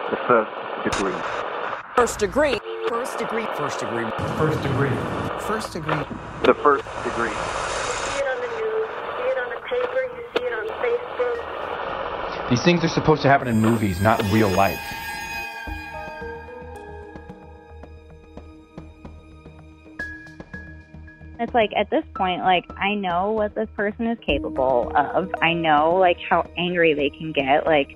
The first degree. First degree. First degree. First degree. First degree. First degree. The first degree. You see it on the news, you see it on the paper, you see it on Facebook. These things are supposed to happen in movies, not in real life. It's like, at this point, like, I know what this person is capable of. I know, like, how angry they can get. Like,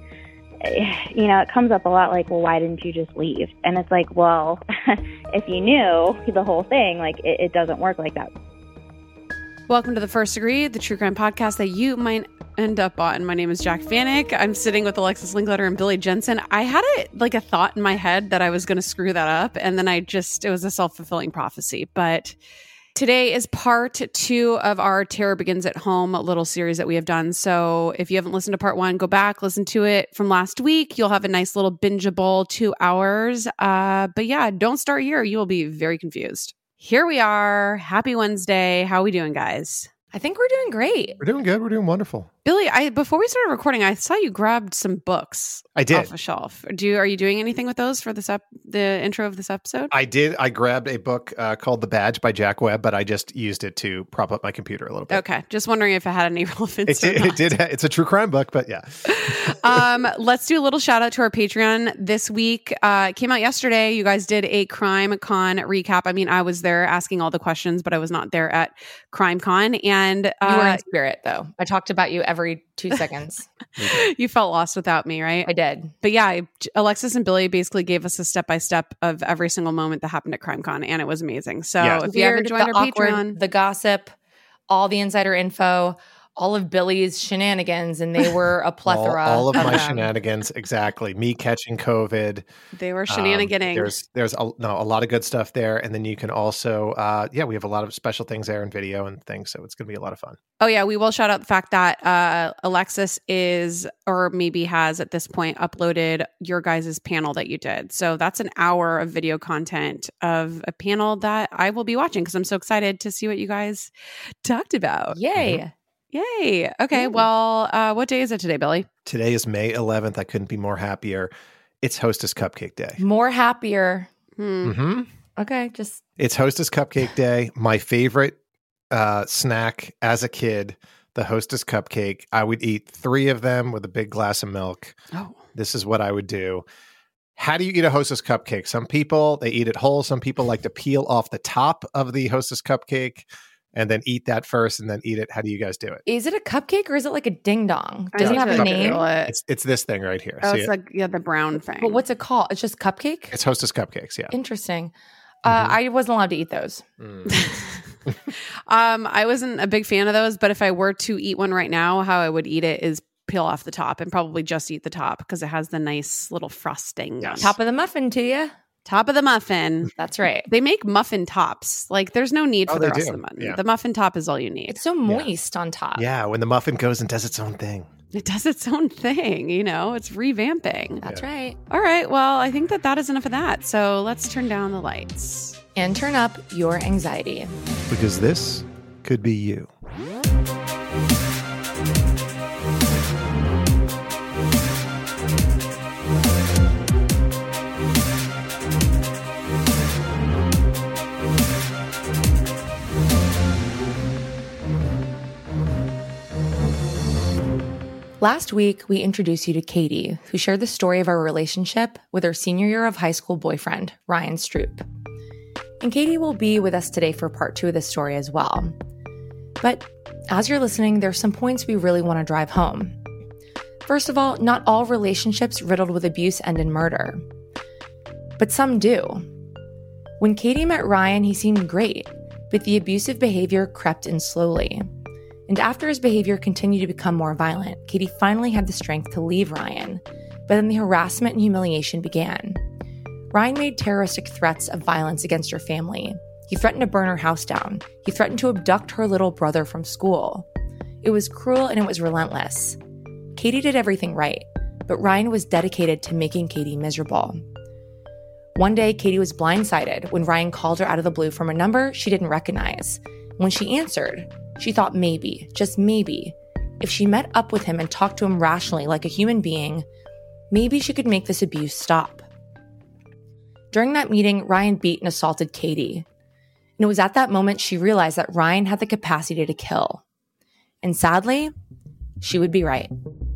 you know, it comes up a lot, like, well, why didn't you just leave? And it's like, well, if you knew the whole thing, like, it doesn't work like that. Welcome to The First Degree, the true crime podcast that you might end up on. My name is Jack Vanek. I'm sitting with Alexis Linkletter and Billy Jensen. I had a thought in my head that I was going to screw that up, and then it was a self-fulfilling prophecy. But today is part 2 of our Terror Begins at Home little series that we have done. So if you haven't listened to part 1, go back, listen to it from last week. You'll have a nice little bingeable 2 hours. But yeah, don't start here. You will be very confused. Here we are. Happy Wednesday. How are we doing, guys? I think we're doing great. We're doing good. We're doing wonderful. Billy, before we started recording, I saw you grabbed some books. I did. Off a shelf. Are you doing anything with those for the intro of this episode? I did. I grabbed a book called The Badge by Jack Webb, but I just used it to prop up my computer a little bit. Okay. Just wondering if it had any relevance. It did. It's a true crime book, but yeah. Let's do a little shout out to our Patreon this week. It came out yesterday. You guys did a Crime Con recap. I mean, I was there asking all the questions, but I was not there at Crime Con. And you were in spirit, though. I talked about you every 2 seconds. You felt lost without me, right? I did. But yeah, Alexis and Billy basically gave us a step-by-step of every single moment that happened at CrimeCon, and it was amazing. So if you haven't joined our Patreon, the gossip, all the insider info, all of Billy's shenanigans, and they were a plethora. all of my shenanigans, exactly. Me catching COVID. They were shenaniganing. There's a lot of good stuff there, and then you can also, we have a lot of special things there and video and things, so it's going to be a lot of fun. Oh yeah, we will shout out the fact that Alexis is, or maybe has at this point, uploaded your guys' panel that you did. So that's an hour of video content of a panel that I will be watching because I'm so excited to see what you guys talked about. Yay. Mm-hmm. Yay. Okay. Well, what day is it today, Billy? Today is May 11th. I couldn't be more happier. It's Hostess Cupcake Day. More happier. Mm-hmm. Okay. It's Hostess Cupcake Day. My favorite snack as a kid, the Hostess Cupcake. I would eat 3 of them with a big glass of milk. Oh. This is what I would do. How do you eat a Hostess Cupcake? Some people, they eat it whole. Some people like to peel off the top of the Hostess Cupcake and then eat that first and then eat it. How do you guys do it? Is it a cupcake or is it like a ding dong? Does it have a name? It's this thing right here. Oh, it's like the brown thing. But what's it called? It's just cupcake? It's Hostess Cupcakes, yeah. Interesting. I wasn't allowed to eat those. I wasn't a big fan of those, but if I were to eat one right now, how I would eat it is peel off the top and probably just eat the top because it has the nice little frosting. Yes. Top of the muffin to you. Top of the muffin. That's right. They make muffin tops. Like there's no need for the rest do. of the muffin. Yeah. The muffin top is all you need. It's so moist on top. Yeah, when the muffin goes and does its own thing. It does its own thing, it's revamping. That's right. All right, well, I think that is enough of that. So let's turn down the lights. And turn up your anxiety. Because this could be you. Last week, we introduced you to Katie, who shared the story of our relationship with her senior year of high school boyfriend, Ryan Stroop. And Katie will be with us today for part 2 of this story as well. But as you're listening, there's some points we really want to drive home. First of all, not all relationships riddled with abuse end in murder. But some do. When Katie met Ryan, he seemed great, but the abusive behavior crept in slowly. And after his behavior continued to become more violent, Katie finally had the strength to leave Ryan. But then the harassment and humiliation began. Ryan made terroristic threats of violence against her family. He threatened to burn her house down. He threatened to abduct her little brother from school. It was cruel and it was relentless. Katie did everything right, but Ryan was dedicated to making Katie miserable. One day, Katie was blindsided when Ryan called her out of the blue from a number she didn't recognize. When she answered, she thought maybe, just maybe, if she met up with him and talked to him rationally like a human being, maybe she could make this abuse stop. During that meeting, Ryan beat and assaulted Katie. And it was at that moment she realized that Ryan had the capacity to kill. And sadly, she would be right.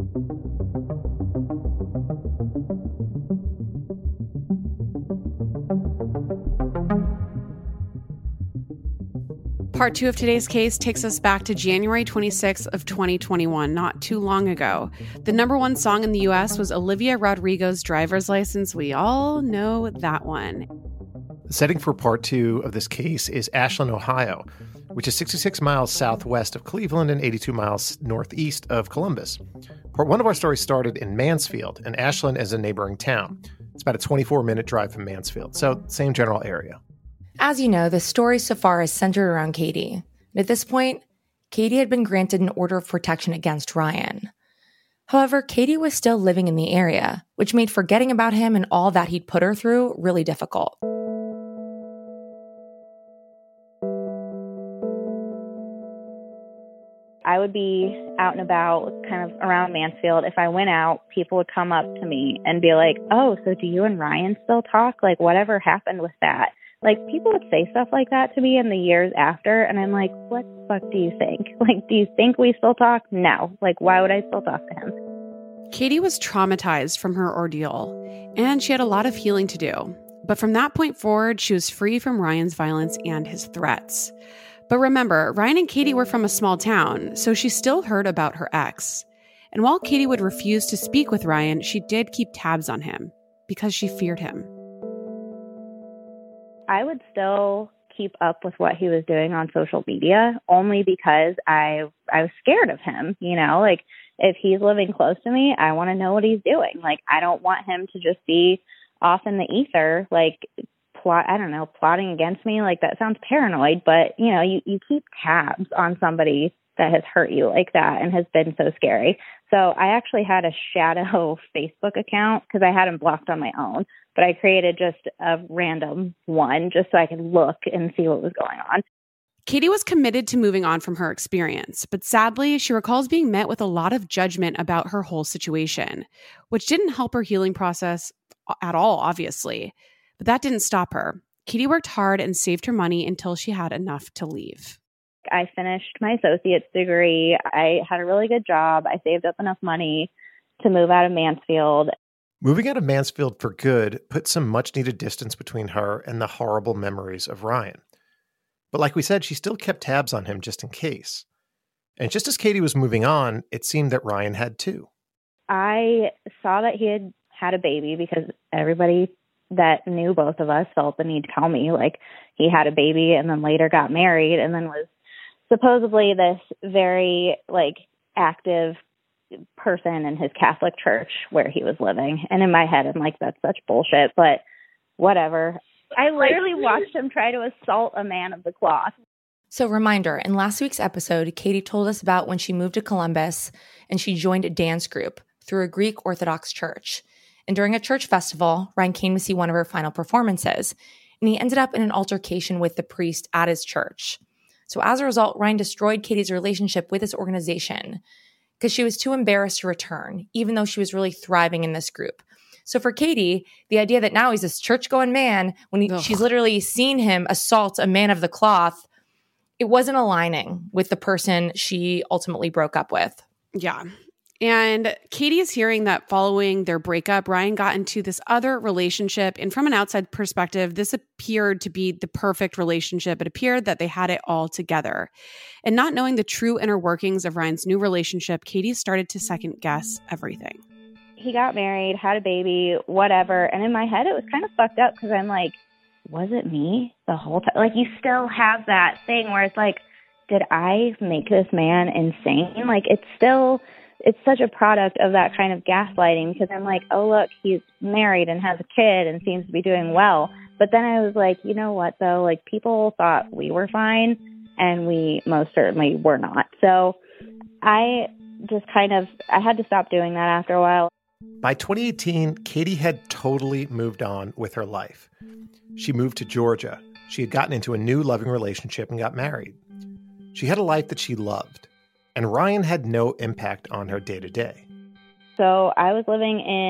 Part 2 of today's case takes us back to January 26th of 2021, not too long ago. The number one song in the U.S. was Olivia Rodrigo's Driver's License. We all know that one. The setting for part 2 of this case is Ashland, Ohio, which is 66 miles southwest of Cleveland and 82 miles northeast of Columbus. Part 1 of our story started in Mansfield, and Ashland is a neighboring town. It's about a 24-minute drive from Mansfield, so same general area. As you know, the story so far is centered around Katie. And at this point, Katie had been granted an order of protection against Ryan. However, Katie was still living in the area, which made forgetting about him and all that he'd put her through really difficult. I would be out and about kind of around Mansfield. If I went out, people would come up to me and be like, "Oh, so do you and Ryan still talk? Like, whatever happened with that?" Like, people would say stuff like that to me in the years after, and I'm like, what the fuck do you think? Like, do you think we still talk? No. Like, why would I still talk to him? Katie was traumatized from her ordeal, and she had a lot of healing to do. But from that point forward, she was free from Ryan's violence and his threats. But remember, Ryan and Katie were from a small town, so she still heard about her ex. And while Katie would refuse to speak with Ryan, she did keep tabs on him because she feared him. I would still keep up with what he was doing on social media only because I was scared of him. You know, like, if he's living close to me, I want to know what he's doing. Like, I don't want him to just be off in the ether, like, plotting against me. Like, that sounds paranoid, but, you know, you keep tabs on somebody that has hurt you like that and has been so scary. So I actually had a shadow Facebook account because I had him blocked on my own, but I created just a random one just so I could look and see what was going on. Katie was committed to moving on from her experience, but sadly, she recalls being met with a lot of judgment about her whole situation, which didn't help her healing process at all, obviously. But that didn't stop her. Katie worked hard and saved her money until she had enough to leave. I finished my associate's degree. I had a really good job. I saved up enough money to move out of Mansfield. Moving out of Mansfield for good put some much-needed distance between her and the horrible memories of Ryan. But like we said, she still kept tabs on him just in case. And just as Katie was moving on, it seemed that Ryan had too. I saw that he had a baby because everybody that knew both of us felt the need to tell me. Like, he had a baby and then later got married and then was supposedly this very, like, active person in his Catholic church where he was living. And in my head, I'm like, that's such bullshit, but whatever. I literally watched him try to assault a man of the cloth. So reminder, in last week's episode, Katie told us about when she moved to Columbus and she joined a dance group through a Greek Orthodox church. And during a church festival, Ryan came to see one of her final performances, and he ended up in an altercation with the priest at his church. So as a result, Ryan destroyed Katie's relationship with his organization because she was too embarrassed to return, even though she was really thriving in this group. So for Katie, the idea that now he's this church-going man, when she's literally seen him assault a man of the cloth, it wasn't aligning with the person she ultimately broke up with. Yeah. And Katie is hearing that following their breakup, Ryan got into this other relationship. And from an outside perspective, this appeared to be the perfect relationship. It appeared that they had it all together. And not knowing the true inner workings of Ryan's new relationship, Katie started to second guess everything. He got married, had a baby, whatever. And in my head, it was kind of fucked up because I'm like, was it me the whole time? Like, you still have that thing where it's like, did I make this man insane? Like, it's such a product of that kind of gaslighting because I'm like, oh, look, he's married and has a kid and seems to be doing well. But then I was like, you know what, though? Like, people thought we were fine and we most certainly were not. So I had to stop doing that after a while. By 2018, Katie had totally moved on with her life. She moved to Georgia. She had gotten into a new loving relationship and got married. She had a life that she loved. And Ryan had no impact on her day-to-day. So I was living in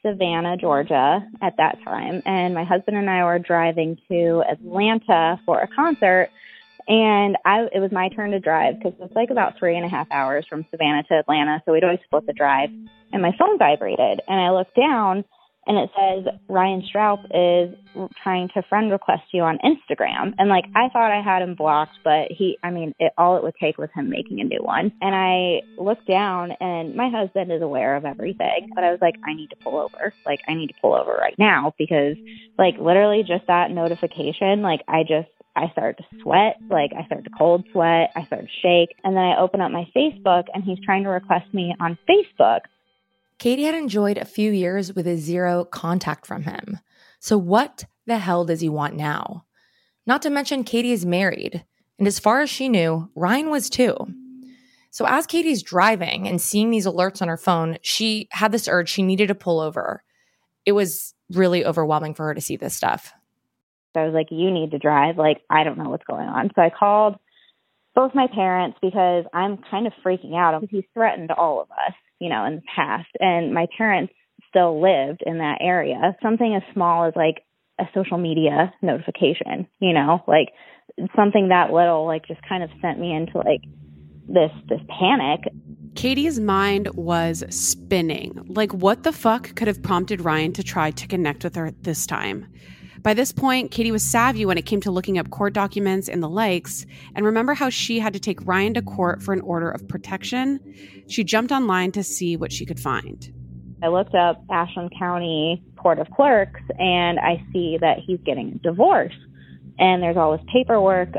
Savannah, Georgia at that time, and my husband and I were driving to Atlanta for a concert, and it was my turn to drive because it's like about 3.5 hours from Savannah to Atlanta, so we'd always split the drive, and my phone vibrated, and I looked down, and it says, Ryan Stroup is trying to friend request you on Instagram. And, like, I thought I had him blocked, but all it would take was him making a new one. And I looked down, and my husband is aware of everything. But I was like, I need to pull over. Like, I need to pull over right now because, like, literally just that notification, like, I started to sweat. Like, I started to cold sweat. I started to shake. And then I open up my Facebook, and he's trying to request me on Facebook. Katie had enjoyed a few years with a zero contact from him. So what the hell does he want now? Not to mention Katie is married, and as far as she knew, Ryan was too. So as Katie's driving and seeing these alerts on her phone, she had this urge she needed to pull over. It was really overwhelming for her to see this stuff. So I was like, you need to drive. Like, I don't know what's going on. So I called both my parents because I'm kind of freaking out because he's threatened all of us, in the past. And my parents still lived in that area. Something as small as like a social media notification, like something that little, like just kind of sent me into like this panic. Katie's mind was spinning. Like, what the fuck could have prompted Ryan to try to connect with her this time? By this point, Katie was savvy when it came to looking up court documents and the likes. And remember how she had to take Ryan to court for an order of protection? She jumped online to see what she could find. I looked up Ashland County Court of Clerks, and I see that he's getting a divorce. And there's all this paperwork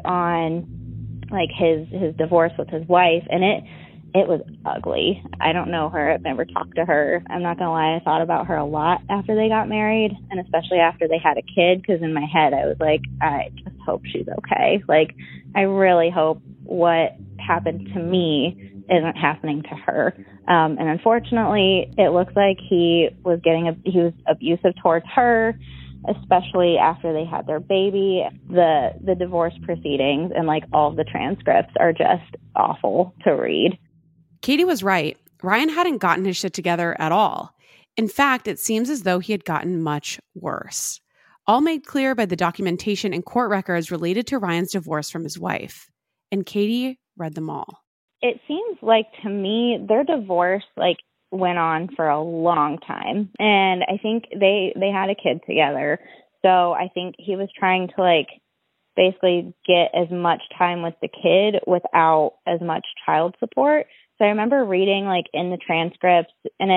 on, like, his divorce with his wife, and it was ugly. I don't know her. I've never talked to her. I'm not going to lie. I thought about her a lot after they got married, and especially after they had a kid, because in my head I was like, I just hope she's okay. Like, I really hope what happened to me isn't happening to her. And unfortunately, it looks like he was abusive towards her, especially after they had their baby. The divorce proceedings and like all of the transcripts are just awful to read. Katie was right. Ryan hadn't gotten his shit together at all. In fact, it seems as though he had gotten much worse. All made clear by the documentation and court records related to Ryan's divorce from his wife. And Katie read them all. It seems like to me their divorce went on for a long time. And I think they had a kid together. So I think he was trying to basically get as much time with the kid without as much child support. So I remember reading in the transcripts, and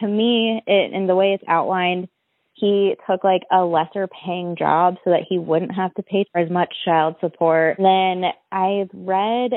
in the way it's outlined, he took a lesser paying job so that he wouldn't have to pay for as much child support. Then I read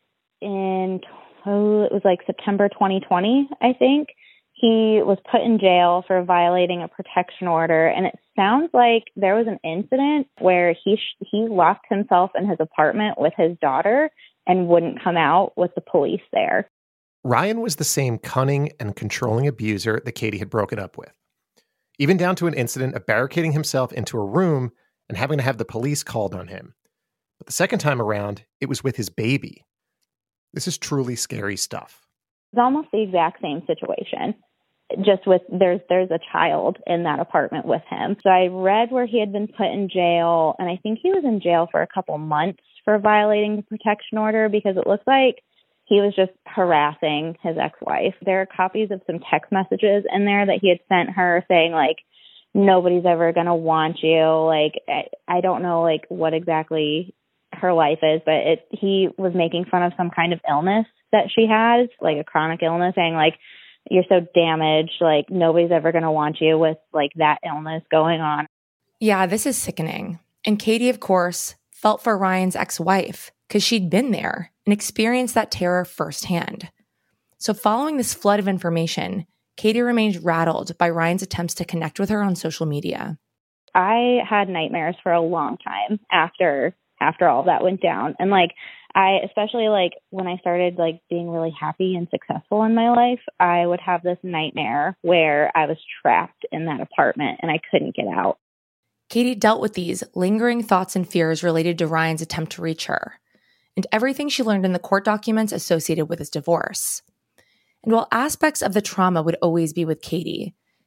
it was September 2020, I think, he was put in jail for violating a protection order. And it sounds like there was an incident where he locked himself in his apartment with his daughter and wouldn't come out with the police there. Ryan was the same cunning and controlling abuser that Katie had broken up with, even down to an incident of barricading himself into a room and having to have the police called on him. But the second time around, it was with his baby. This is truly scary stuff. It's almost the exact same situation, just with there's a child in that apartment with him. So I read where he had been put in jail, and I think he was in jail for a couple months for violating the protection order because it looks like he was just harassing his ex-wife. There are copies of some text messages in there that he had sent her saying, nobody's ever going to want you. I don't know, what exactly her life is, but he was making fun of some kind of illness that she has, a chronic illness, saying, you're so damaged, nobody's ever going to want you with, that illness going on. Yeah, this is sickening. And Katie, of course, felt for Ryan's ex-wife because she'd been there and experienced that terror firsthand. So following this flood of information, Katie remained rattled by Ryan's attempts to connect with her on social media. I had nightmares for a long time after all that went down. And I, especially when I started being really happy and successful in my life, I would have this nightmare where I was trapped in that apartment and I couldn't get out. Katie dealt with these lingering thoughts and fears related to Ryan's attempt to reach her and everything she learned in the court documents associated with his divorce. And while aspects of the trauma would always be with Katie,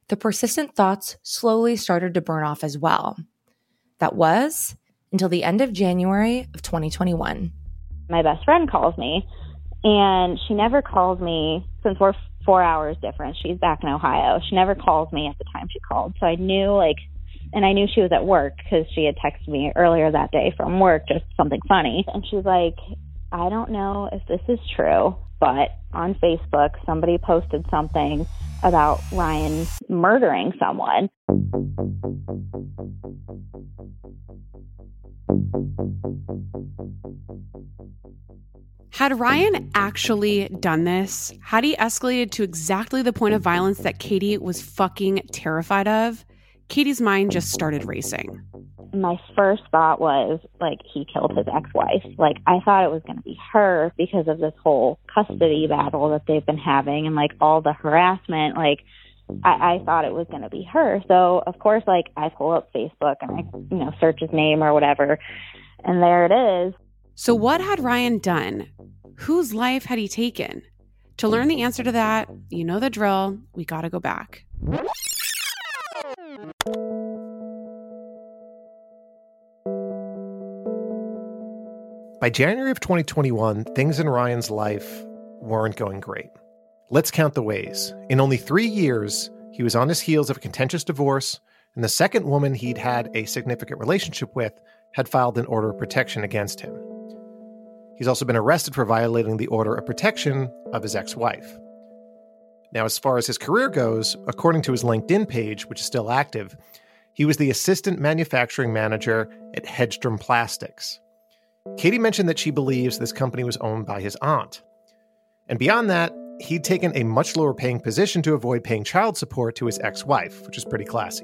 the persistent thoughts slowly started to burn off as well. That was until the end of January of 2021. My best friend calls me, and she never calls me since we're 4 hours different. She's back in Ohio. She never calls me at the time she called. So I knew, and I knew she was at work because she had texted me earlier that day from work, just something funny. And she's like, I don't know if this is true, but on Facebook, somebody posted something about Ryan murdering someone. Had Ryan actually done this? Had he escalated to exactly the point of violence that Katie was fucking terrified of? Katie's mind just started racing. My first thought was, he killed his ex-wife. I thought it was going to be her because of this whole custody battle that they've been having and, all the harassment. I thought it was going to be her. So, of course, I pull up Facebook and I, search his name or whatever, and there it is. So what had Ryan done? Whose life had he taken? To learn the answer to that, you know the drill. We got to go back. By January of 2021, things in Ryan's life weren't going great. Let's count the ways. In only 3 years, he was on his heels of a contentious divorce, and the second woman he'd had a significant relationship with had filed an order of protection against him. He's also been arrested for violating the order of protection of his ex-wife. Now, as far as his career goes, according to his LinkedIn page, which is still active, he was the assistant manufacturing manager at Hedstrom Plastics. Katie mentioned that she believes this company was owned by his aunt. And beyond that, he'd taken a much lower paying position to avoid paying child support to his ex-wife, which is pretty classy.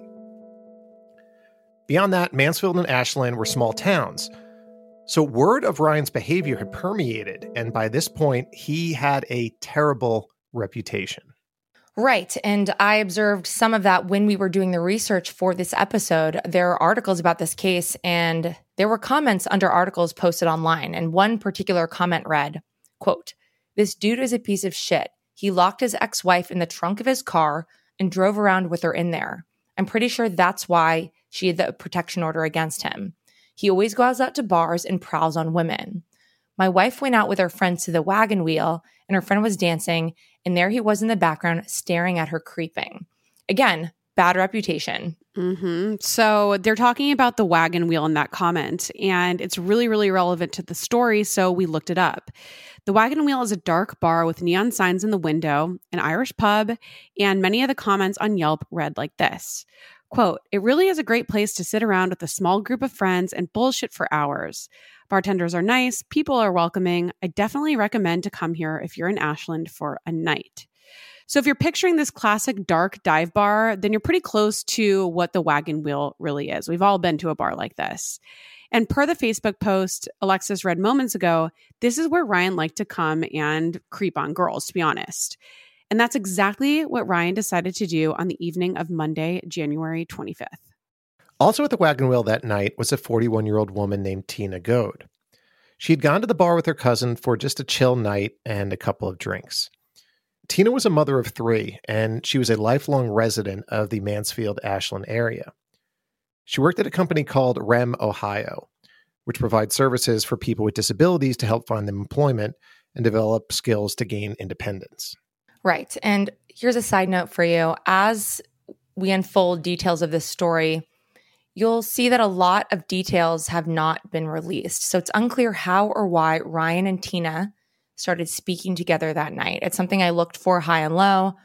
Beyond that, Mansfield and Ashland were small towns. So word of Ryan's behavior had permeated, and by this point, he had a terrible reputation. Right. And I observed some of that when we were doing the research for this episode. There are articles about this case, and there were comments under articles posted online. And one particular comment read, quote, "This dude is a piece of shit. He locked his ex-wife in the trunk of his car and drove around with her in there. I'm pretty sure that's why she had the protection order against him. He always goes out to bars and prowls on women. My wife went out with her friends to the wagon wheel, and her friend was dancing, and there he was in the background staring at her creeping." Again, bad reputation. Mm-hmm. So they're talking about the wagon wheel in that comment, and it's really, really relevant to the story, so we looked it up. The wagon wheel is a dark bar with neon signs in the window, an Irish pub, and many of the comments on Yelp read like this. Quote, "It really is a great place to sit around with a small group of friends and bullshit for hours. Bartenders are nice, people are welcoming. I definitely recommend to come here if you're in Ashland for a night." So if you're picturing this classic dark dive bar, then you're pretty close to what the wagon wheel really is. We've all been to a bar like this. And per the Facebook post Alexis read moments ago, this is where Ryan liked to come and creep on girls, to be honest. And that's exactly what Ryan decided to do on the evening of Monday, January 25th. Also at the wagon wheel that night was a 41-year-old woman named Tina Goad. She had gone to the bar with her cousin for just a chill night and a couple of drinks. Tina was a mother of 3, and she was a lifelong resident of the Mansfield-Ashland area. She worked at a company called REM Ohio, which provides services for people with disabilities to help find them employment and develop skills to gain independence. Right. And here's a side note for you. As we unfold details of this story, you'll see that a lot of details have not been released. So it's unclear how or why Ryan and Tina started speaking together that night. It's something I looked for high and low.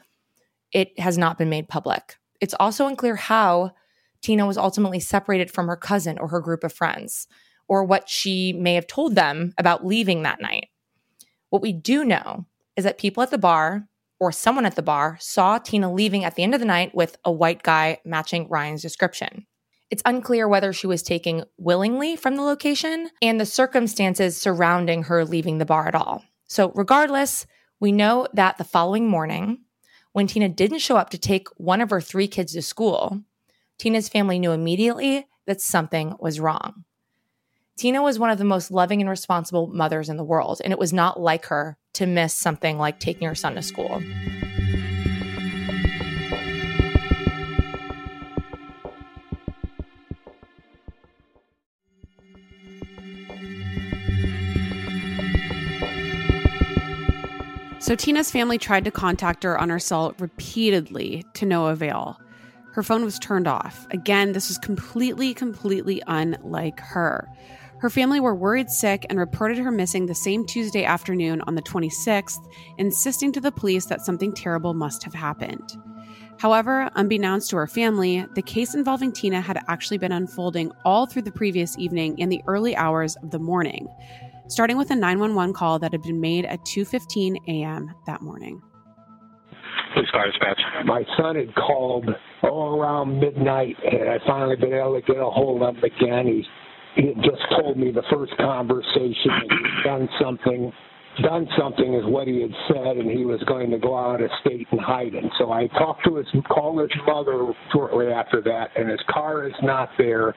It has not been made public. It's also unclear how Tina was ultimately separated from her cousin or her group of friends, or what she may have told them about leaving that night. What we do know is that people at the bar, or someone at the bar, saw Tina leaving at the end of the night with a white guy matching Ryan's description. It's unclear whether she was taken willingly from the location and the circumstances surrounding her leaving the bar at all. So regardless, we know that the following morning, when Tina didn't show up to take one of her 3 kids to school, Tina's family knew immediately that something was wrong. Tina was one of the most loving and responsible mothers in the world, and it was not like her to miss something like taking her son to school. So Tina's family tried to contact her on her cell repeatedly to no avail. Her phone was turned off. Again, this was completely unlike her. Her family were worried sick and reported her missing the same Tuesday afternoon on the 26th, insisting to the police that something terrible must have happened. However, unbeknownst to her family, the case involving Tina had actually been unfolding all through the previous evening in the early hours of the morning, starting with a 911 call that had been made at 2:15 a.m. that morning. Police car dispatch. My son had called around midnight, and I finally been able to get a hold of him again. He had just told me the first conversation that he'd done something is what he had said, and he was going to go out of state and hide it. So I called his mother shortly after that, and his car is not there.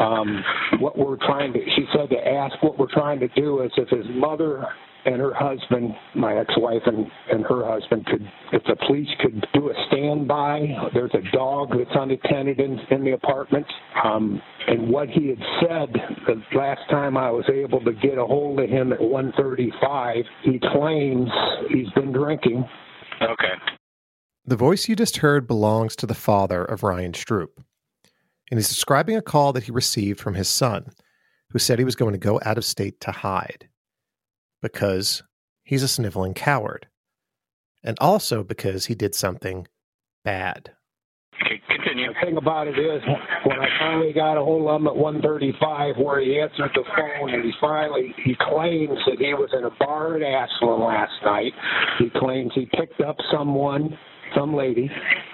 She said to ask what we're trying to do is if his mother and her husband, my ex-wife and her husband, if the police could do a standby. There's a dog that's unattended in the apartment. And what he had said the last time I was able to get a hold of him at 1:35, he claims he's been drinking. Okay. The voice you just heard belongs to the father of Ryan Stroup. And he's describing a call that he received from his son, who said he was going to go out of state to hide. Because he's a sniveling coward. And also because he did something bad. Okay, continue. The thing about it is, when I finally got a hold of him at 1:35, where he answered the phone, and he claims that he was in a bar at Ashland last night. He claims he picked up some lady,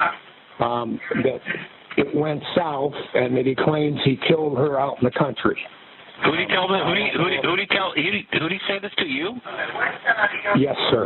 that it went south, and that he claims he killed her out in the country. Who did he tell them? Who did he say this to, you? Yes, sir.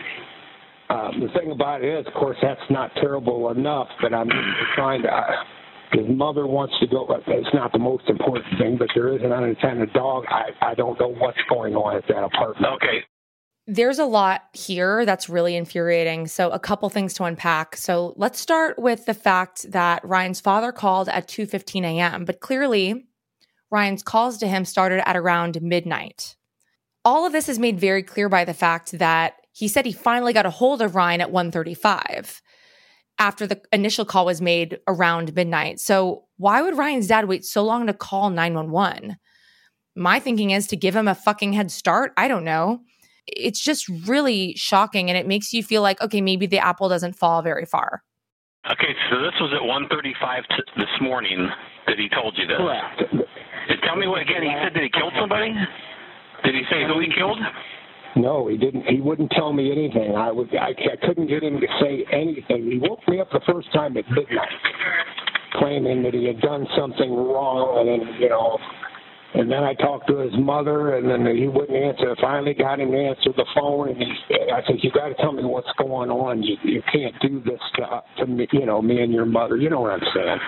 The thing about it is, of course, that's not terrible enough, but I'm trying to. His mother wants to go. It's not the most important thing, but there is an unattended dog. I don't know what's going on at that apartment. Okay. There's a lot here that's really infuriating. So a couple things to unpack. So let's start with the fact that Ryan's father called at 2:15 a.m., but clearly Ryan's calls to him started at around midnight. All of this is made very clear by the fact that he said he finally got a hold of Ryan at 1:35 after the initial call was made around midnight. So why would Ryan's dad wait so long to call 911? My thinking is to give him a fucking head start. I don't know. It's just really shocking, and it makes you feel like, okay, maybe the apple doesn't fall very far. Okay, so this was at 1:35 this morning that he told you this. Correct. Tell me what again? He said that he killed somebody? Did he say who he killed? No, he didn't. He wouldn't tell me anything. I couldn't get him to say anything. He woke me up the first time at midnight, claiming that he had done something wrong, and then I talked to his mother, and then he wouldn't answer. I finally got him to answer the phone, and I said, "You got to tell me what's going on. You can't do this to me, me and your mother. You know what I'm saying?"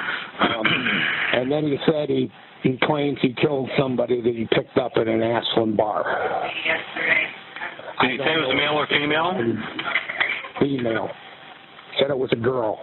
And then he said he claims he killed somebody that he picked up at an Ashland bar. Did he say it was male or female? Female. Said it was a girl.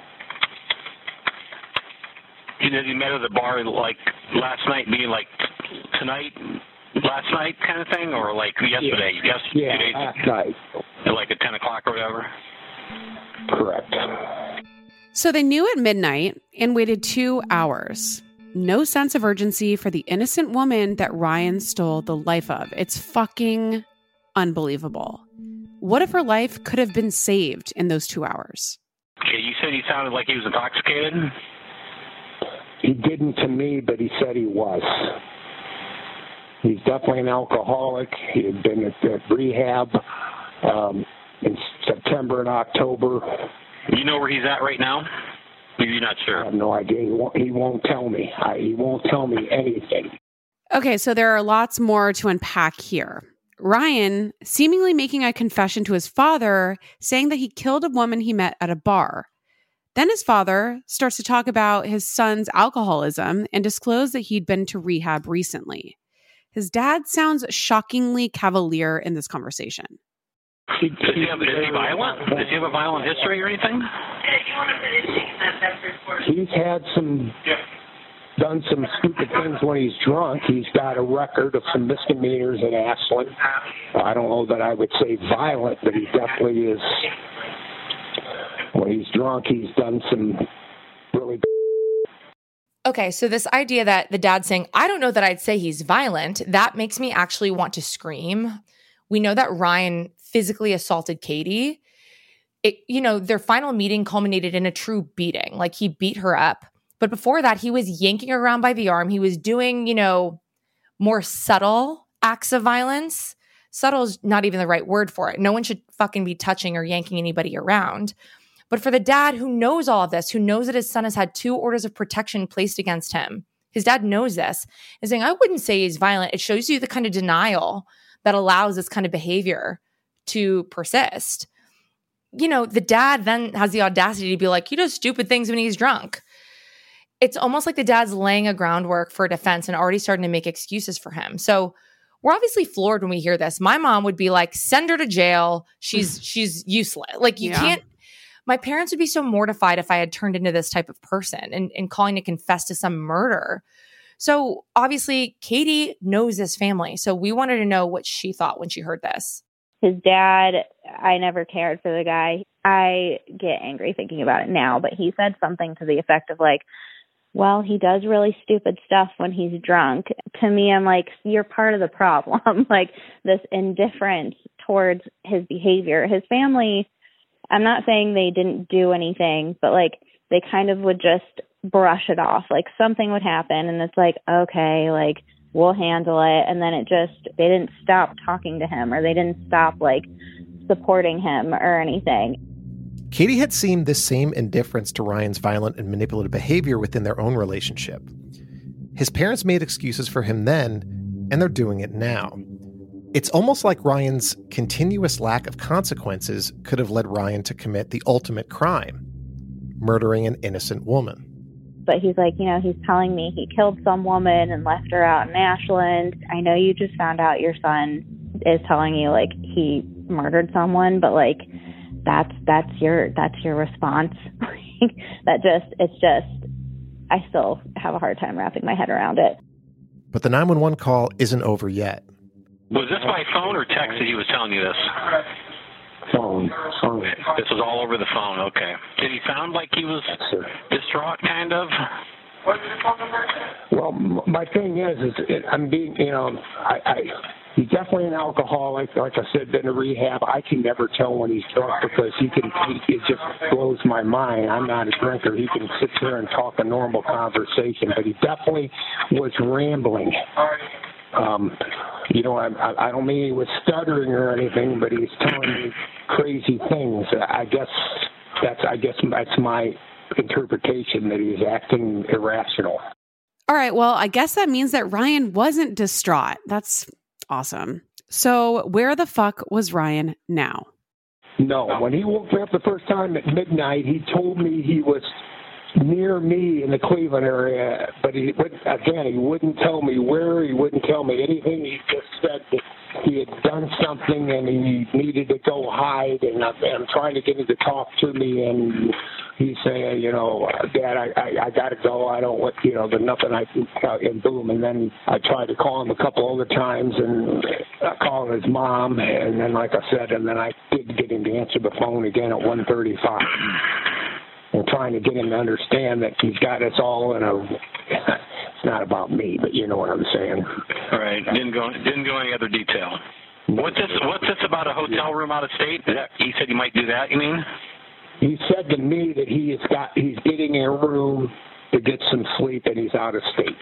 He met at the bar like last night, meaning like tonight, last night kind of thing, or like yesterday? Yeah, last night. Like at 10 o'clock or whatever? Correct. So they knew at midnight and waited 2 hours. No sense of urgency for the innocent woman that Ryan stole the life of. It's fucking unbelievable. What if her life could have been saved in those 2 hours? Okay, you said he sounded like he was intoxicated? He didn't to me, but he said he was. He's definitely an alcoholic. He had been at rehab in September and October. You know where he's at right now? You're not sure? I have no idea. He won't tell me. He won't tell me anything. Okay, so there are lots more to unpack here. Ryan seemingly making a confession to his father, saying that he killed a woman he met at a bar. Then his father starts to talk about his son's alcoholism and disclose that he'd been to rehab recently. His dad sounds shockingly cavalier in this conversation. Is he violent? Does he have a violent history or anything? He's had some done some stupid things when he's drunk. He's got a record of some misdemeanors in Ashland. I don't know that I would say violent, but he definitely is. When he's drunk, he's done some really. Okay, so this idea that the dad's saying, I don't know that I'd say he's violent, that makes me actually want to scream. We know that Ryan physically assaulted Katie. Their final meeting culminated in a true beating. Like, he beat her up. But before that, he was yanking her around by the arm. He was doing, more subtle acts of violence. Subtle is not even the right word for it. No one should fucking be touching or yanking anybody around. But for the dad who knows all of this, who knows that his son has had 2 orders of protection placed against him, his dad knows this, is saying, I wouldn't say he's violent. It shows you the kind of denial that allows this kind of behavior to persist. The dad then has the audacity to be like, he does stupid things when he's drunk. It's almost like the dad's laying a groundwork for defense and already starting to make excuses for him. So we're obviously floored when we hear this. My mom would be like, send her to jail. She's useless. Like, you can't. My parents would be so mortified if I had turned into this type of person and calling to confess to some murder. So obviously Katie knows this family. So we wanted to know what she thought when she heard this. His dad, I never cared for the guy. I get angry thinking about it now, but he said something to the effect of like, well, he does really stupid stuff when he's drunk. To me, I'm like, you're part of the problem. Like, this indifference towards his behavior. His family, I'm not saying they didn't do anything, but like, they kind of would just brush it off. Like, something would happen and it's like, okay, like, we'll handle it. And then they didn't stop talking to him, or they didn't stop like supporting him or anything. Katie had seen this same indifference to Ryan's violent and manipulative behavior within their own relationship. His parents made excuses for him then, and they're doing it now. It's almost like Ryan's continuous lack of consequences could have led Ryan to commit the ultimate crime, murdering an innocent woman. But he's like, he's telling me he killed some woman and left her out in Ashland. I know you just found out your son is telling you like he murdered someone, but like that's your response. I still have a hard time wrapping my head around it. But the 911 call isn't over yet. Was this by phone or text that he was telling you this? Phone. This was all over the phone. Okay. Did he sound like he was distraught, kind of? Well, my thing is I'm being, he's definitely an alcoholic. Like I said, been to rehab. I can never tell when he's drunk because it just blows my mind. I'm not a drinker. He can sit there and talk a normal conversation, but he definitely was rambling. I don't mean he was stuttering or anything, but he's telling me crazy things. I guess that's my interpretation, that he's acting irrational. All right. Well, I guess that means that Ryan wasn't distraught. That's awesome. So where the fuck was Ryan now? No, when he woke me up the first time at midnight, he told me he was near me in the Cleveland area, but he wouldn't tell me where, he wouldn't tell me anything. He just said that he had done something and he needed to go hide, and I'm trying to get him to talk to me, and he's saying, Dad, I got to go. I don't want, there's nothing I can, and boom. And then I tried to call him a couple other times, and I called his mom, and then, like I said, and then I did get him to answer the phone again at 1:35. And trying to get him to understand that he's got us all in a. It's not about me, but you know what I'm saying. All right. Didn't go any other detail. What's this about a hotel room out of state? He said you might do that. You mean? He said to me that he's getting a room to get some sleep, and he's out of state.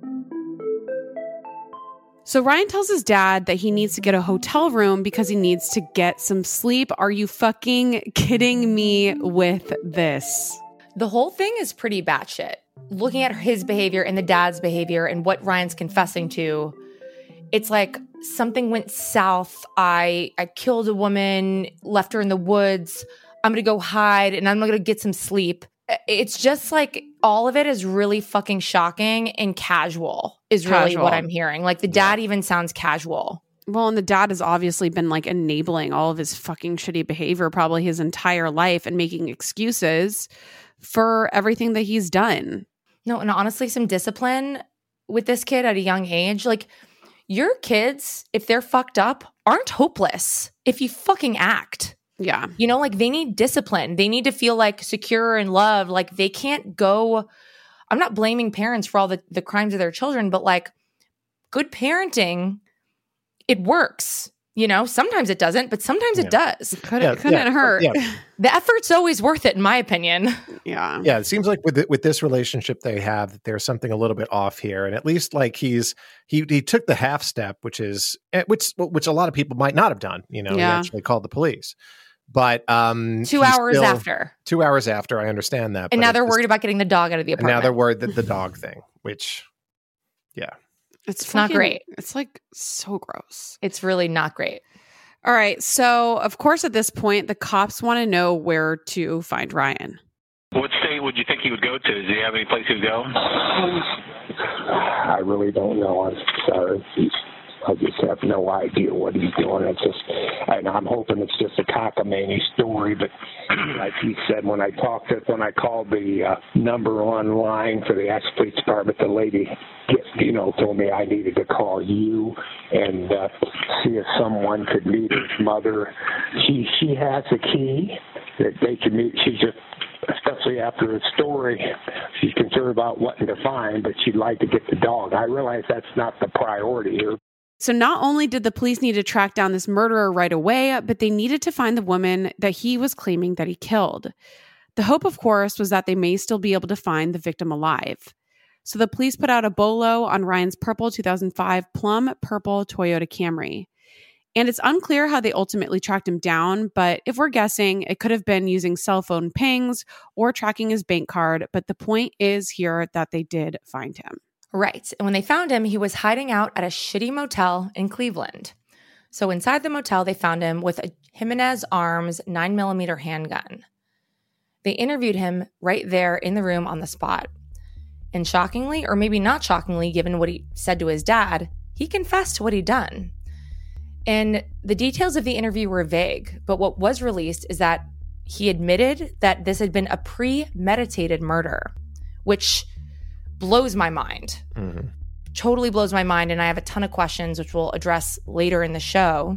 So Ryan tells his dad that he needs to get a hotel room because he needs to get some sleep. Are you fucking kidding me with this? The whole thing is pretty batshit. Looking at his behavior and the dad's behavior and what Ryan's confessing to, it's like something went south. I killed a woman, left her in the woods. I'm going to go hide and I'm going to get some sleep. It's just like all of it is really fucking shocking and casual is really what I'm hearing. Like the dad even sounds casual. Well, and the dad has obviously been like enabling all of his fucking shitty behavior probably his entire life and making excuses for everything that he's done. No, and honestly, some discipline with this kid at a young age. Like, your kids, if they're fucked up, aren't hopeless if you fucking act. Yeah. You know, like, they need discipline. They need to feel like secure and loved. Like, they can't go. I'm not blaming parents for all the crimes of their children, but like, good parenting, it works. You know, sometimes it doesn't, but sometimes it does. Couldn't hurt. Yeah. The effort's always worth it, in my opinion. Yeah. Yeah, it seems like with this relationship they have, that there's something a little bit off here, and at least like he took the half step, which a lot of people might not have done. You know, he actually called the police, but 2 hours after. 2 hours after, I understand that, and now they're worried about getting the dog out of the apartment. And now they're worried that the dog thing, which, yeah. It's not great. It's like so gross. It's really not great. All right. So, of course, at this point, the cops want to know where to find Ryan. What state would you think he would go to? Does he have any place he would go? I really don't know. I'm sorry. I just have no idea what he's doing. And I'm hoping it's just a cockamamie story. But like he said, when I called the number online for the Axe Police Department, the lady, told me I needed to call you and see if someone could meet his mother. She has a key that they can meet. She's just, especially after the story, she's concerned about what to find, but she'd like to get the dog. I realize that's not the priority here. So not only did the police need to track down this murderer right away, but they needed to find the woman that he was claiming that he killed. The hope, of course, was that they may still be able to find the victim alive. So the police put out a bolo on Ryan's purple 2005 plum purple Toyota Camry. And it's unclear how they ultimately tracked him down, but if we're guessing, it could have been using cell phone pings or tracking his bank card. But the point is here that they did find him. Right. And when they found him, he was hiding out at a shitty motel in Cleveland. So inside the motel, they found him with a Jimenez Arms 9mm handgun. They interviewed him right there in the room on the spot. And shockingly, or maybe not shockingly, given what he said to his dad, he confessed to what he'd done. And the details of the interview were vague, but what was released is that he admitted that this had been a premeditated murder, which blows my mind. Mm-hmm. Totally blows my mind, and I have a ton of questions, which we'll address later in the show.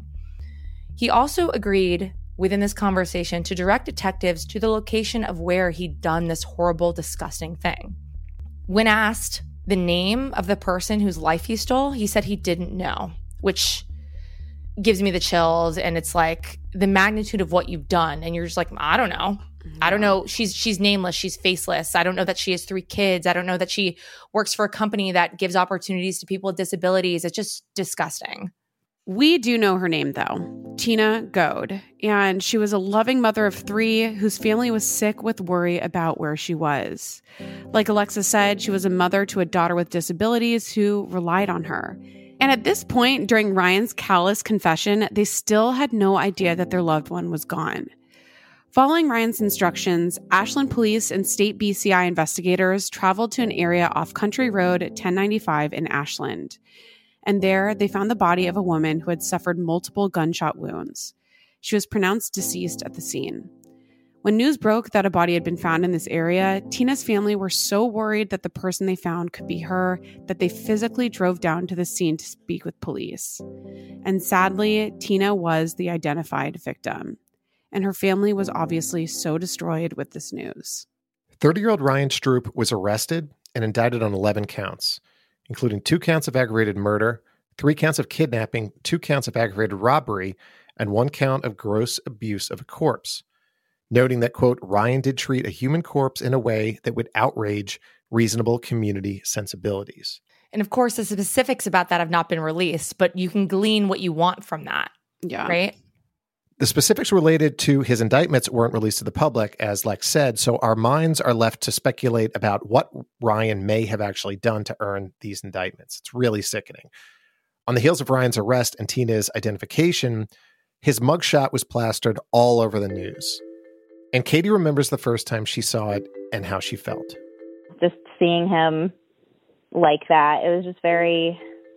He also agreed within this conversation to direct detectives to the location of where he'd done this horrible, disgusting thing. When asked the name of the person whose life he stole, he said he didn't know, which gives me the chills. And it's like the magnitude of what you've done. And you're just like, I don't know. I don't know. She's nameless. She's faceless. I don't know that she has 3 kids. I don't know that she works for a company that gives opportunities to people with disabilities. It's just disgusting. We do know her name, though, Tina Goad. And she was a loving mother of 3 whose family was sick with worry about where she was. Like Alexa said, she was a mother to a daughter with disabilities who relied on her. And at this point, during Ryan's callous confession, they still had no idea that their loved one was gone. Following Ryan's instructions, Ashland police and state BCI investigators traveled to an area off Country Road 1095 in Ashland. And there, they found the body of a woman who had suffered multiple gunshot wounds. She was pronounced deceased at the scene. When news broke that a body had been found in this area, Tina's family were so worried that the person they found could be her that they physically drove down to the scene to speak with police. And sadly, Tina was the identified victim. And her family was obviously so destroyed with this news. 30-year-old Ryan Stroup was arrested and indicted on 11 counts, including 2 counts of aggravated murder, 3 counts of kidnapping, 2 counts of aggravated robbery, and 1 count of gross abuse of a corpse, noting that, quote, Ryan did treat a human corpse in a way that would outrage reasonable community sensibilities. And of course, the specifics about that have not been released, but you can glean what you want from that. Yeah. Right? The specifics related to his indictments weren't released to the public, as Lex said, so our minds are left to speculate about what Ryan may have actually done to earn these indictments. It's really sickening. On the heels of Ryan's arrest and Tina's identification, his mugshot was plastered all over the news. And Katie remembers the first time she saw it and how she felt. Just seeing him like that, it was just very,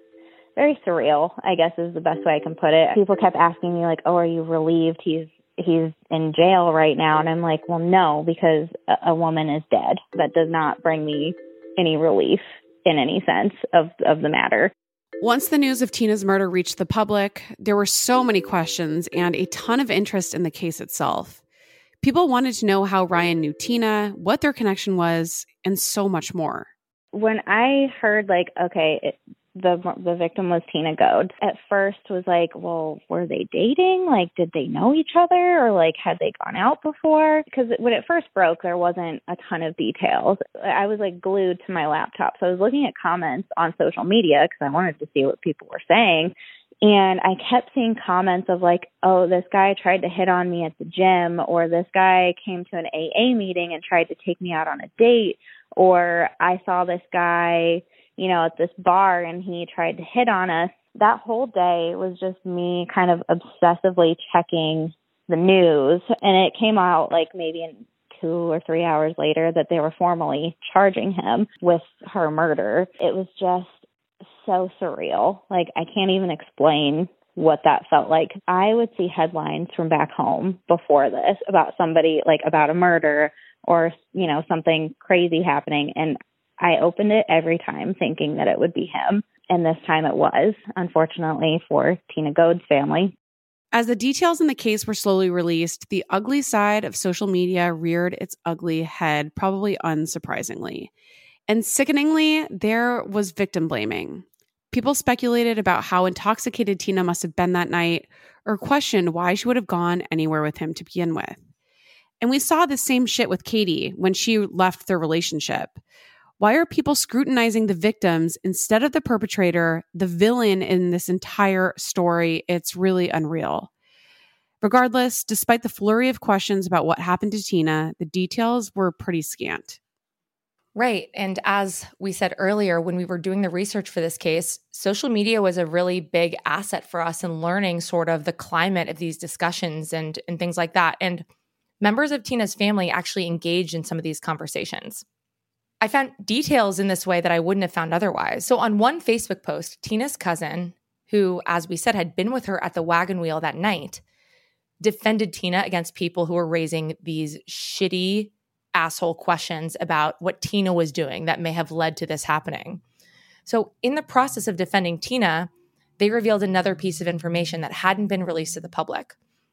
very surreal, I guess is the best way I can put it. People kept asking me like, oh, are you relieved he's in jail right now? And I'm like, well, no, because a woman is dead. That does not bring me any relief in any sense of the matter. Once the news of Tina's murder reached the public, there were so many questions and a ton of interest in the case itself. People wanted to know how Ryan knew Tina, what their connection was, and so much more. When I heard, like, okay, the victim was Tina Goad, at first was like, well, were they dating? Like, did they know each other? Or, like, had they gone out before? Because when it first broke, there wasn't a ton of details. I was, like, glued to my laptop. So I was looking at comments on social media because I wanted to see what people were saying. And I kept seeing comments of like, oh, this guy tried to hit on me at the gym, or this guy came to an AA meeting and tried to take me out on a date, or I saw this guy, you know, at this bar and he tried to hit on us. That whole day was just me kind of obsessively checking the news. And it came out like maybe in 2 or 3 hours later that they were formally charging him with her murder. It was just so surreal. Like, I can't even explain what that felt like. I would see headlines from back home before this about somebody, like about a murder or, you know, something crazy happening. And I opened it every time thinking that it would be him. And this time it was, unfortunately, for Tina Goad's family. As the details in the case were slowly released, the ugly side of social media reared its ugly head, probably unsurprisingly. And sickeningly, there was victim blaming. People speculated about how intoxicated Tina must have been that night, or questioned why she would have gone anywhere with him to begin with. And we saw the same shit with Katie when she left their relationship. Why are people scrutinizing the victims instead of the perpetrator, the villain in this entire story? It's really unreal. Regardless, despite the flurry of questions about what happened to Tina, the details were pretty scant. Right. And as we said earlier, when we were doing the research for this case, social media was a really big asset for us in learning sort of the climate of these discussions and things like that. And members of Tina's family actually engaged in some of these conversations. I found details in this way that I wouldn't have found otherwise. So on one Facebook post, Tina's cousin, who, as we said, had been with her at the wagon wheel that night, defended Tina against people who were raising these shitty asshole questions about what Tina was doing that may have led to this happening. So in the process of defending Tina, they revealed another piece of information that hadn't been released to the public.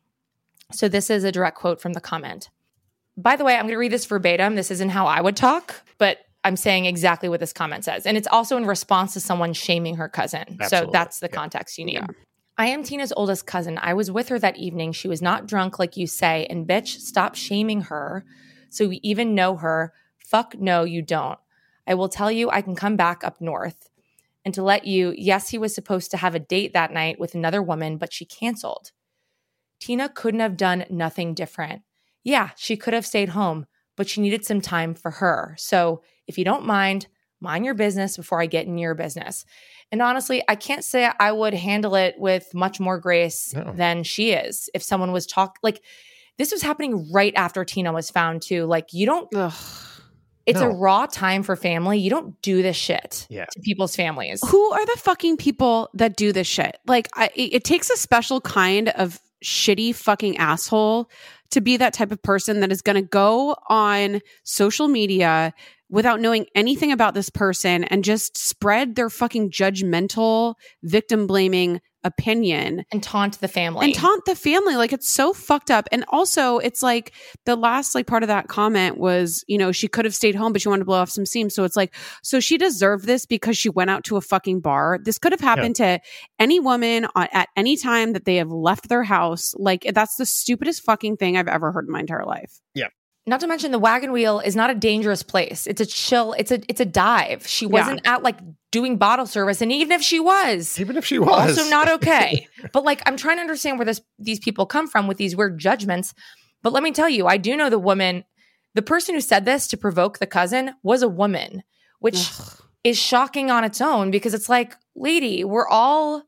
So this is a direct quote from the comment. By the way, I'm going to read this verbatim. This isn't how I would talk, but I'm saying exactly what this comment says. And it's also in response to someone shaming her cousin. Absolutely. So that's the context you need. Yeah. I am Tina's oldest cousin. I was with her that evening. She was not drunk like you say. And bitch, stop shaming her. So we even know her. Fuck no, you don't. I will tell you I can come back up north. And to let you, yes, he was supposed to have a date that night with another woman, but she canceled. Tina couldn't have done nothing different. Yeah, she could have stayed home, but she needed some time for her. So if you don't mind your business before I get in your business. And honestly, I can't say I would handle it with much more grace than she is. If someone was this was happening right after Tina was found too. Like, you don't, it's a raw time for family. You don't do this shit to people's families. Who are the fucking people that do this shit? Like, it takes a special kind of shitty fucking asshole to be that type of person that is going to go on social media without knowing anything about this person and just spread their fucking judgmental, victim blaming opinion and taunt the family. Like, it's so fucked up. And also, it's like the last part of that comment was, you know, she could have stayed home, but she wanted to blow off some steam. So it's like, so she deserved this because she went out to a fucking bar. This could have happened to any woman at any time that they have left their house. Like, that's the stupidest fucking thing I've ever heard in my entire life. Yeah. Not to mention the wagon wheel is not a dangerous place. It's a chill. It's a dive. She wasn't out doing bottle service. And even if she was also not okay. But I'm trying to understand where these people come from with these weird judgments. But let me tell you, I do know the person who said this to provoke the cousin was a woman, which is shocking on its own, because it's like, lady, we're all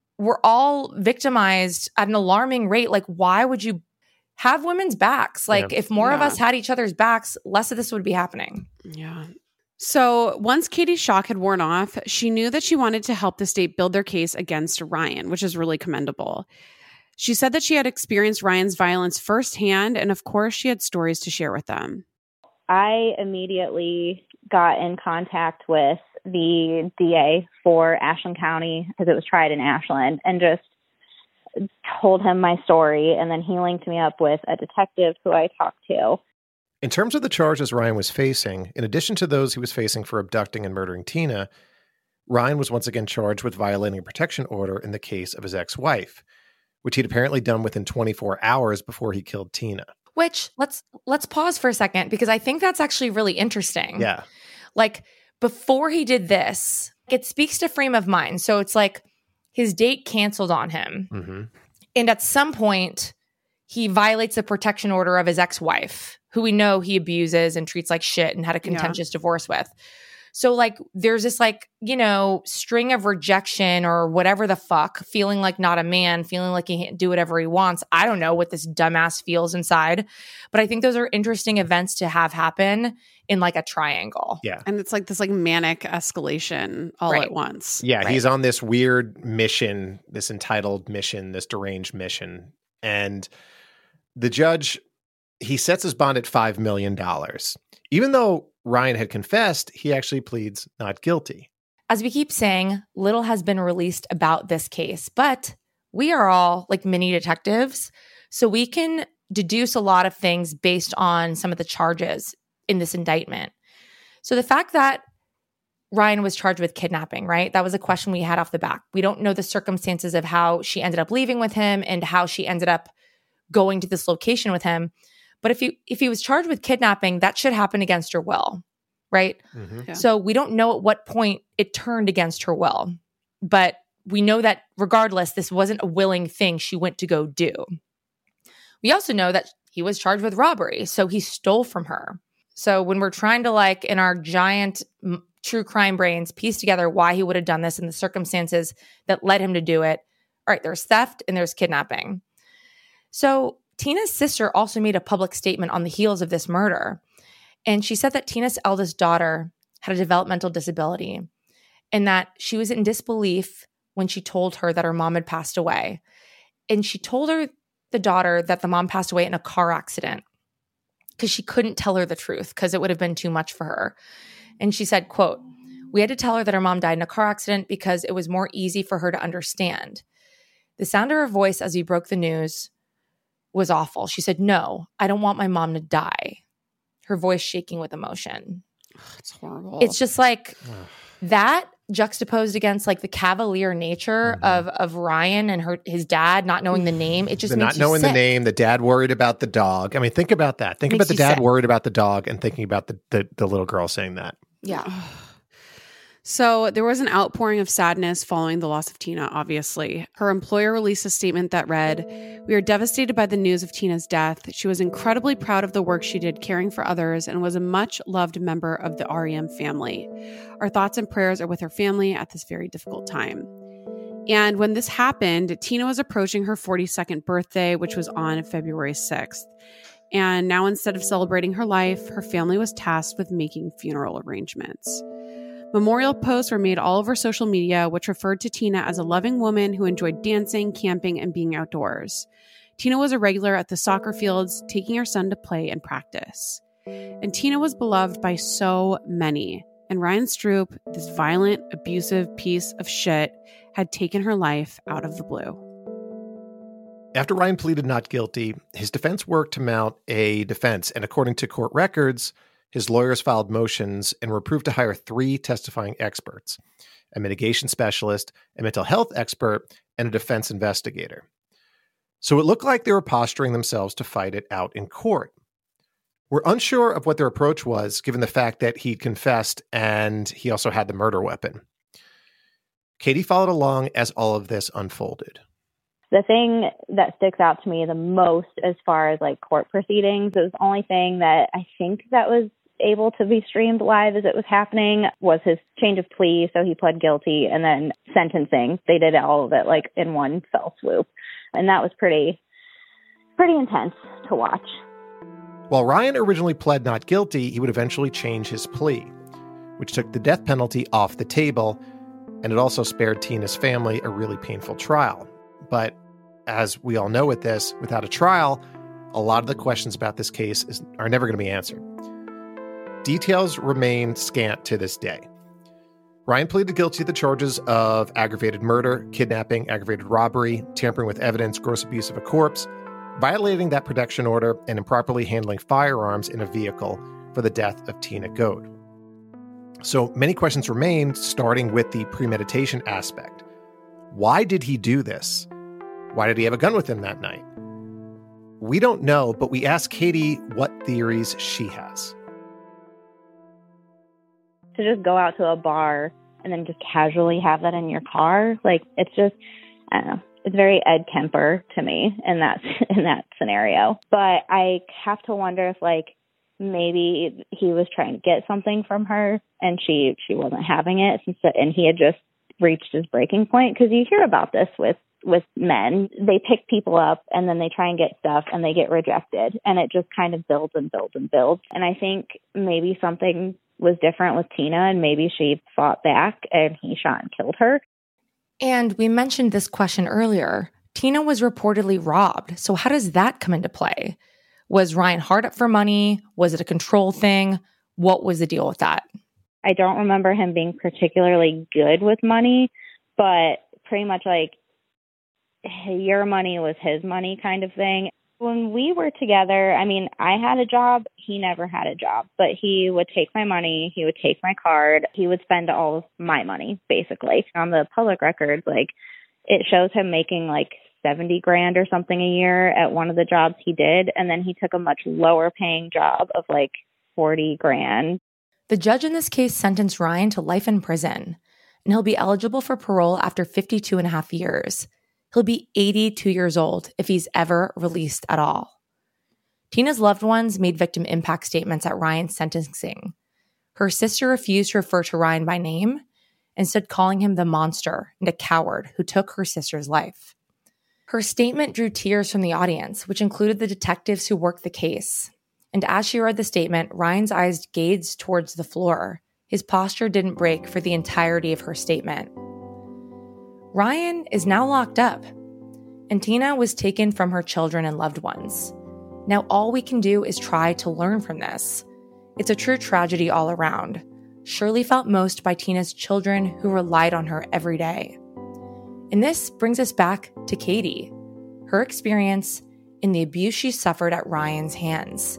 victimized at an alarming rate. Like, why would you have women's backs? If more of us had each other's backs, less of this would be happening. Yeah. So once Katie's shock had worn off, she knew that she wanted to help the state build their case against Ryan, which is really commendable. She said that she had experienced Ryan's violence firsthand, and of course, she had stories to share with them. I immediately got in contact with the DA for Ashland County because it was tried in Ashland and just told him my story. And then he linked me up with a detective who I talked to. In terms of the charges Ryan was facing, in addition to those he was facing for abducting and murdering Tina, Ryan was once again charged with violating a protection order in the case of his ex-wife, which he'd apparently done within 24 hours before he killed Tina. Which, let's pause for a second, because I think that's actually really interesting. Yeah. Like, before he did this, it speaks to frame of mind. So it's like his date canceled on him. Mm-hmm. And at some point, he violates a protection order of his ex-wife, who we know he abuses and treats like shit and had a contentious divorce with. So, like, there's this, like, you know, string of rejection or whatever the fuck, feeling like not a man, feeling like he can't do whatever he wants. I don't know what this dumbass feels inside. But I think those are interesting events to have happen in, like, a triangle. Yeah. And it's like this, like, manic escalation all at once. Yeah, he's on this weird mission, this entitled mission, this deranged mission. And the judge, he sets his bond at $5 million. Even though Ryan had confessed, he actually pleads not guilty. As we keep saying, little has been released about this case, but we are all like mini detectives, so we can deduce a lot of things based on some of the charges in this indictment. So the fact that Ryan was charged with kidnapping, right? That was a question we had off the bat. We don't know the circumstances of how she ended up leaving with him and how she ended up going to this location with him. But if he was charged with kidnapping, that should happen against her will, right? Mm-hmm. Yeah. So we don't know at what point it turned against her will. But we know that regardless, this wasn't a willing thing she went to go do. We also know that he was charged with robbery, so he stole from her. So when we're trying to, like, in our giant true crime brains, piece together why he would have done this and the circumstances that led him to do it, all right, there's theft and there's kidnapping. So Tina's sister also made a public statement on the heels of this murder. And she said that Tina's eldest daughter had a developmental disability and that she was in disbelief when she told her that her mom had passed away. And she told the daughter that the mom passed away in a car accident because she couldn't tell her the truth because it would have been too much for her. And she said, quote, "We had to tell her that her mom died in a car accident because it was more easy for her to understand. The sound of her voice as we broke the news was awful. She said, 'No, I don't want my mom to die.' Her voice shaking with emotion." It's horrible. It's just like that juxtaposed against, like, the cavalier nature of Ryan and his dad not knowing the name. It just makes not knowing you sick. the name, the dad worried about the dog. I mean, think about that. Think about the dad worried about the dog and thinking about the little girl saying that. Yeah. So there was an outpouring of sadness following the loss of Tina, obviously. Her employer released a statement that read, "We are devastated by the news of Tina's death. She was incredibly proud of the work she did caring for others and was a much-loved member of the REM family. Our thoughts and prayers are with her family at this very difficult time." And when this happened, Tina was approaching her 42nd birthday, which was on February 6th. And now, instead of celebrating her life, her family was tasked with making funeral arrangements. Memorial posts were made all over social media, which referred to Tina as a loving woman who enjoyed dancing, camping, and being outdoors. Tina was a regular at the soccer fields, taking her son to play and practice. And Tina was beloved by so many. And Ryan Stroup, this violent, abusive piece of shit, had taken her life out of the blue. After Ryan pleaded not guilty, his defense worked to mount a defense. And according to court records, his lawyers filed motions and were approved to hire 3 testifying experts, a mitigation specialist, a mental health expert, and a defense investigator. So it looked like they were posturing themselves to fight it out in court. We're unsure of what their approach was, given the fact that he'd confessed and he also had the murder weapon. Katie followed along as all of this unfolded. The thing that sticks out to me the most as far as, like, court proceedings, it was the only thing that I think that was able to be streamed live as it was happening was his change of plea. So he pled guilty, and then sentencing. They did all of it, like, in one fell swoop. And that was pretty intense to watch. While Ryan originally pled not guilty, he would eventually change his plea, which took the death penalty off the table, and it also spared Tina's family a really painful trial. But as we all know with this, without a trial, a lot of the questions about this case are never going to be answered. details remain scant to this day. Ryan pleaded guilty to the charges of aggravated murder, kidnapping, aggravated robbery, tampering with evidence, gross abuse of a corpse, violating that protection order, and improperly handling firearms in a vehicle for the death of Tina Goad. So many questions remain, starting with the premeditation aspect. Why did he do this? Why did he have a gun with him that night? We don't know, but we asked Katie what theories she has. To just go out to a bar and then just casually have that in your car, like, it's just, I don't know, it's very Ed Kemper to me in that scenario. But I have to wonder if, like, maybe he was trying to get something from her and she wasn't having it, and he had just reached his breaking point. Because you hear about this with men. They pick people up and then they try and get stuff and they get rejected, and it just kind of builds and builds and builds. And I think maybe something was different with Tina, and maybe she fought back and he shot and killed her. And we mentioned this question earlier. Tina was reportedly robbed. So how does that come into play? Was Ryan hard up for money? Was it a control thing? What was the deal with that? I don't remember him being particularly good with money, but pretty much like your money was his money kind of thing. When we were together, I mean, I had a job. He never had a job, but he would take my money. He would take my card. He would spend all of my money, basically. On the public records, like, it shows him making like $70,000 or something a year at one of the jobs he did. And then he took a much lower paying job of like $40,000. The judge in this case sentenced Ryan to life in prison, and he'll be eligible for parole after 52 and a half years. He'll be 82 years old if he's ever released at all. Tina's loved ones made victim impact statements at Ryan's sentencing. Her sister refused to refer to Ryan by name, instead calling him the monster and a coward who took her sister's life. Her statement drew tears from the audience, which included the detectives who worked the case. And as she read the statement, Ryan's eyes gazed towards the floor. His posture didn't break for the entirety of her statement. Ryan is now locked up, and Tina was taken from her children and loved ones. Now all we can do is try to learn from this. It's a true tragedy all around, surely felt most by Tina's children who relied on her every day. And this brings us back to Katie, her experience in the abuse she suffered at Ryan's hands,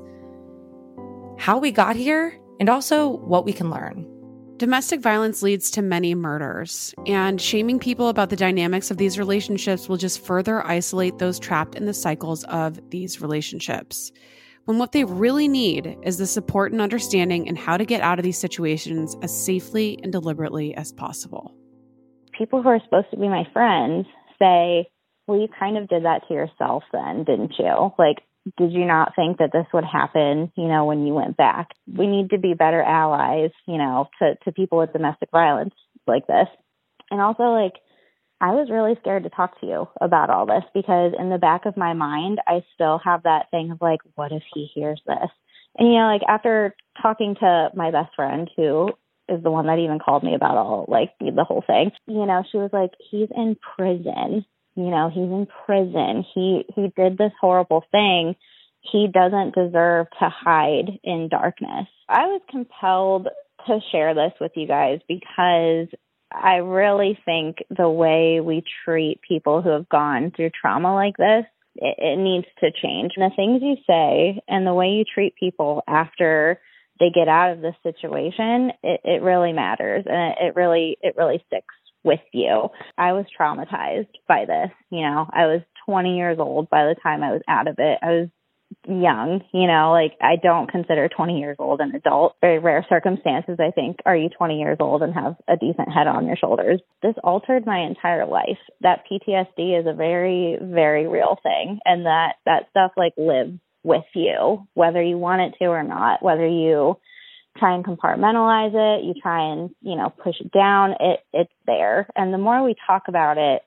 how we got here, and also what we can learn. Domestic violence leads to many murders, and shaming people about the dynamics of these relationships will just further isolate those trapped in the cycles of these relationships, when what they really need is the support and understanding and how to get out of these situations as safely and deliberately as possible. People who are supposed to be my friends say, well, you kind of did that to yourself then, didn't you? Like, did you not think that this would happen, when you went back? We need to be better allies, to people with domestic violence like this. And also, like, I was really scared to talk to you about all this because in the back of my mind, I still have that thing of like, what if he hears this? And, like, after talking to my best friend, who is the one that even called me about all, like, the whole thing, she was like, he's in prison. He's in prison. He did this horrible thing. He doesn't deserve to hide in darkness. I was compelled to share this with you guys because I really think the way we treat people who have gone through trauma like this, it needs to change. And the things you say and the way you treat people after they get out of this situation, it really matters. And it really sticks with you. I was traumatized by this. I was 20 years old by the time I was out of it. I was young, like, I don't consider 20 years old an adult. Very rare circumstances, I think, are you 20 years old and have a decent head on your shoulders. This altered my entire life. That PTSD is a very, very real thing. And that stuff, like, lives with you, whether you want it to or not, whether you try and compartmentalize it, you try and, push it down, it's there. And the more we talk about it,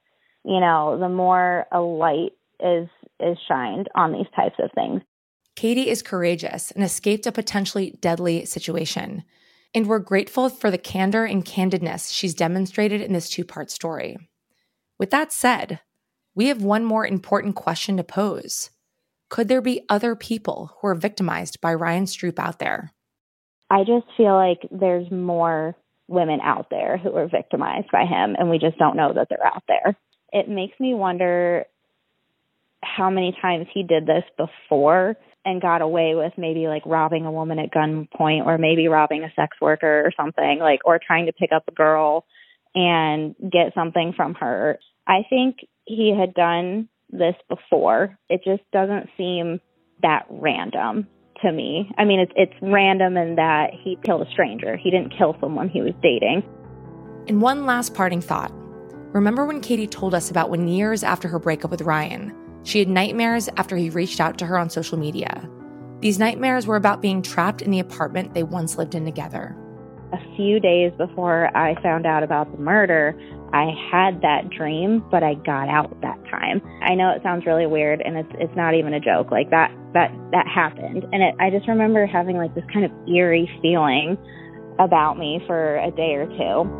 the more a light is shined on these types of things. Katie is courageous and escaped a potentially deadly situation. And we're grateful for the candor and candidness she's demonstrated in this two-part story. With that said, we have one more important question to pose. Could there be other people who are victimized by Ryan Stroup out there? I just feel like there's more women out there who are victimized by him, and we just don't know that they're out there. It makes me wonder how many times he did this before and got away with maybe like robbing a woman at gunpoint, or maybe robbing a sex worker or something, like, or trying to pick up a girl and get something from her. I think he had done this before. It just doesn't seem that random to me. I mean, it's random in that he killed a stranger. He didn't kill someone he was dating. And one last parting thought. Remember when Katie told us about when years after her breakup with Ryan, she had nightmares after he reached out to her on social media? These nightmares were about being trapped in the apartment they once lived in together. A few days before I found out about the murder, I had that dream, but I got out that time. I know it sounds really weird, and it's not even a joke. Like that happened, and I just remember having like this kind of eerie feeling about me for a day or two.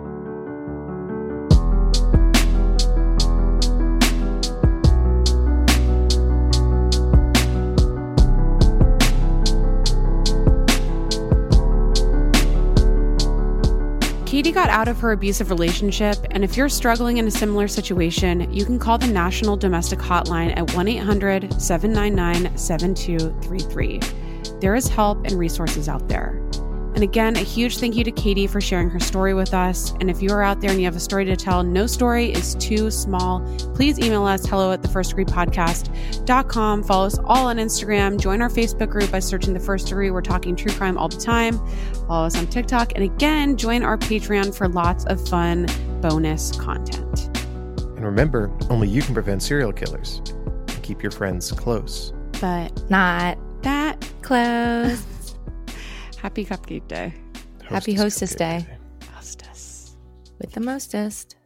Katie got out of her abusive relationship, and if you're struggling in a similar situation, you can call the National Domestic Hotline at 1-800-799-7233. There is help and resources out there. And again, a huge thank you to Katie for sharing her story with us. And if you are out there and you have a story to tell, no story is too small. Please email us, hello@thefirstdegreepodcast.com. Follow us all on Instagram. Join our Facebook group by searching The First Degree. We're talking true crime all the time. Follow us on TikTok. And again, join our Patreon for lots of fun bonus content. And remember, only you can prevent serial killers. And keep your friends close. But not that close. Happy Cupcake Day. Happy Hostess Day. Hostess. With the mostest.